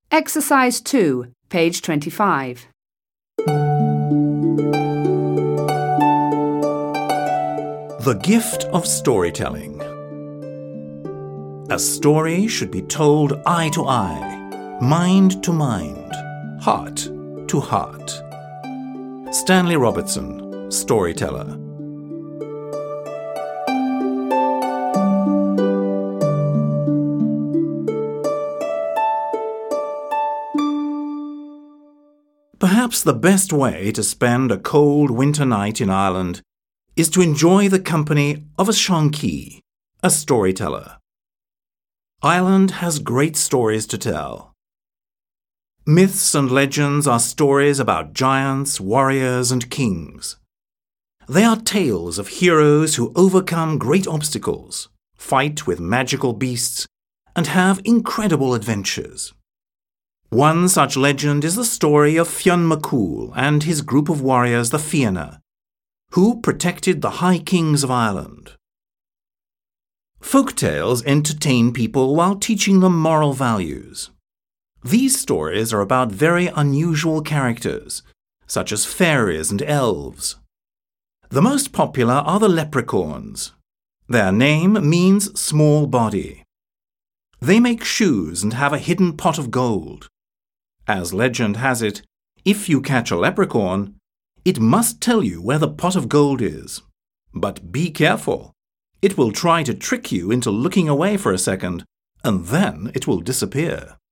Exercise 2, page 25. The gift of storytelling. A story should be told eye to eye, mind to mind, heart to heart. Stanley Robertson, storyteller. Perhaps the best way to spend a cold winter night in Ireland is to enjoy the company of a Sean-Key, a storyteller. Ireland has great stories to tell. Myths and legends are stories about giants, warriors, and kings. They are tales of heroes who overcome great obstacles, fight with magical beasts, and have incredible adventures. One such legend is the story of Fionn McCool and his group of warriors, the Fianna, who protected the High Kings of Ireland. Folk tales entertain people while teaching them moral values. These stories are about very unusual characters, such as fairies and elves. The most popular are the leprechauns. Their name means small body. They make shoes and have a hidden pot of gold. As legend has it, if you catch a leprechaun, it must tell you where the pot of gold is. But be careful. It will try to trick you into looking away for a second, and then it will disappear.